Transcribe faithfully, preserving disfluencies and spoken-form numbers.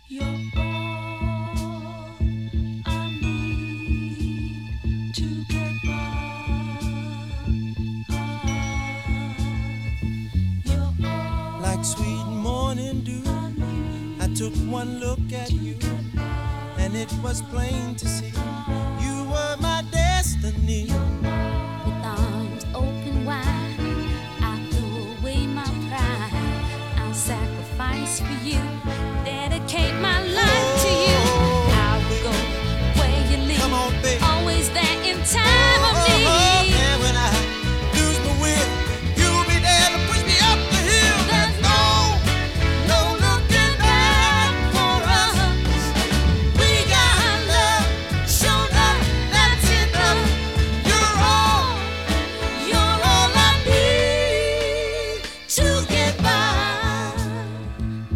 You're all I need to get by. You're all Like sweet morning dew, I I need took one look at to you, get by. and it was plain to see you were my destiny. With arms open wide, I threw away my pride. I'll sacrifice for you, dedicate my